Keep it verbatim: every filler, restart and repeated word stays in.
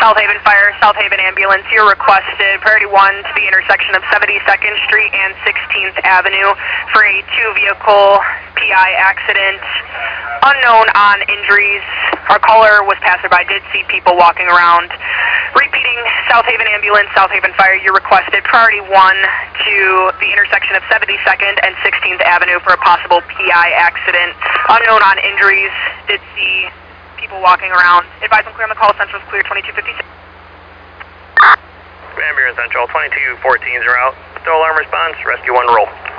South Haven Fire, South Haven Ambulance, you're requested, priority one to the intersection of seventy-second Street and sixteenth Avenue for a two-vehicle P I accident. Unknown on injuries. Our caller was passerby, did see people walking around. Repeating, South Haven Ambulance, South Haven Fire, you're requested, priority one to the intersection of seventy-second and sixteenth Avenue for a possible P I accident. Unknown on injuries, did see people walking around. Advise them clear on the call, Central's clear, twenty-two fifty-six. Ambulance Central, twenty-two fourteen is route. Still alarm response, rescue one roll.